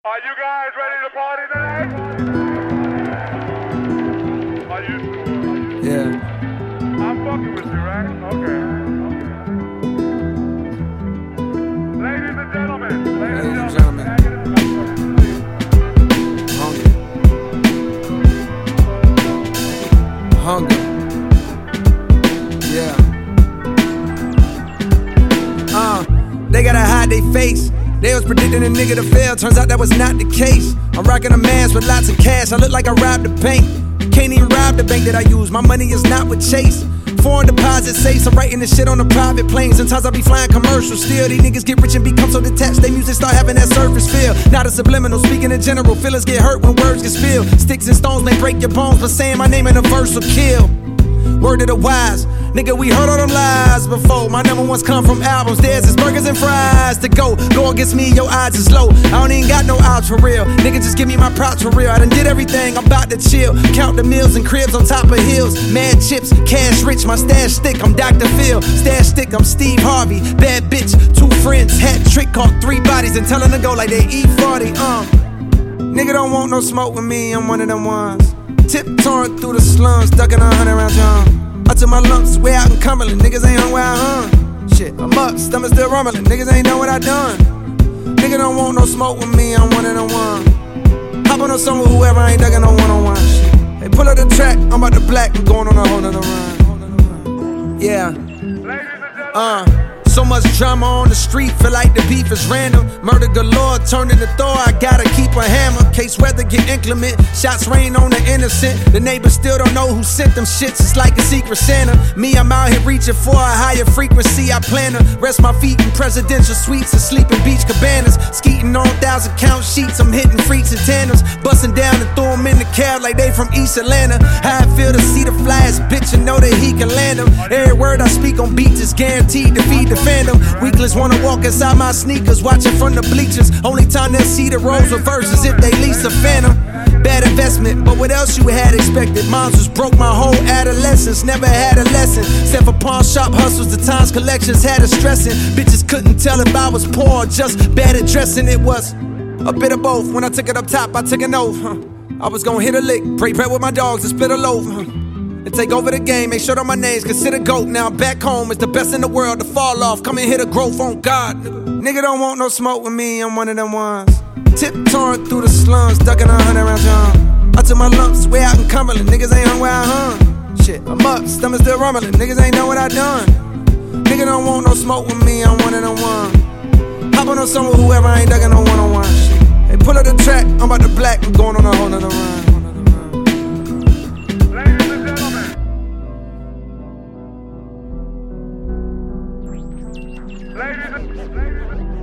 Are you guys ready to party tonight? Are you? Yeah. I'm fucking with you, right? Okay. Ladies and gentlemen. Hunger. Yeah. They gotta hide their face. They was predicting a nigga to fail, turns out that was not the case. I'm rocking a mask with lots of cash, I look like I robbed the bank. Can't even rob the bank that I use, my money is not with Chase. Foreign deposit safes, I'm writing this shit on a private plane. Sometimes I be flying commercial still. These niggas get rich and become so detached, they music start having that surface feel. Not a subliminal, speaking in general, feelings get hurt when words get spilled. Sticks and stones may break your bones, but saying my name in a verse will kill. Word of the wise, nigga, we heard all them lies before. My number ones come from albums, theirs is burgers and fries. To go against me, your odds is low. I don't even got no odds for real. Nigga, just give me my props for real. I done did everything, I'm about to chill. Count the meals and cribs on top of hills. Mad chips, cash rich, my stash stick, I'm Dr. Phil. Stash stick, I'm Steve Harvey. Bad bitch, 2 friends, hat trick, caught 3 bodies and tell them to go like they E40. Nigga don't want no smoke with me, I'm one of them ones. Tiptoeing through the slums, ducking 100 round drum. I took my lumps way out in Cumberland, niggas ain't hung where I hung. Shit, I'm up, stomach still rumbling, niggas ain't done what I done. Nigga don't want no smoke with me, I'm one of them ones. Hop on a song with whoever, I ain't ducking no one-on-one shit. Hey, pull up the track, I'm about to black, I'm going on a whole nother run. Yeah. So much drama on the street, feel like the beef is random. Murder galore, turning the Thor, I gotta keep a hammer. Case weather get inclement, shots rain on the innocent. The neighbors still don't know who sent them shits, it's like a secret Santa. Me, I'm out here reaching for a higher frequency. I plan to rest my feet in presidential suites and sleep in beach cabanas. Skeeting on 1,000 count sheets, I'm hitting freaks and tandems. Busting down and throw them in the cab like they from East Atlanta. How I feel to see the flyest bitch and know that he can land them. Every word I speak on beats is guaranteed to feed the fandom. Weaklings wanna walk inside my sneakers, watching from the bleachers. Only time they'll see the roles reverse is if they lease a phantom. Bad investment, but what else you had expected? Moms was broke my whole adolescence, never had a lesson. Except for pawn shop hustles, the times collections had us stressing. Bitches couldn't tell if I was poor or just bad at dressing. It was a bit of both. When I took it up top, I took an oath. I was gonna hit a lick, break bread with my dogs and split a loaf. And take over the game, make sure that my name's considered GOAT. Now I'm back home, it's the best in the world to fall off. Come and hit a growth on God. Nigga don't want no smoke with me, I'm one of them ones. Tiptoeing through the slums, ducking 100 round drum. I took my lumps way out in Cumberland, niggas ain't hung where I hung. Shit, I'm up, stomach still rumbling, niggas ain't know what I done. Nigga don't want no smoke with me, I'm one of them ones. Hop on a song with whoever, I ain't ducking no one-on-one shit. Hey, pull up the track, I'm about to black, I'm going on a whole nother run. Ladies and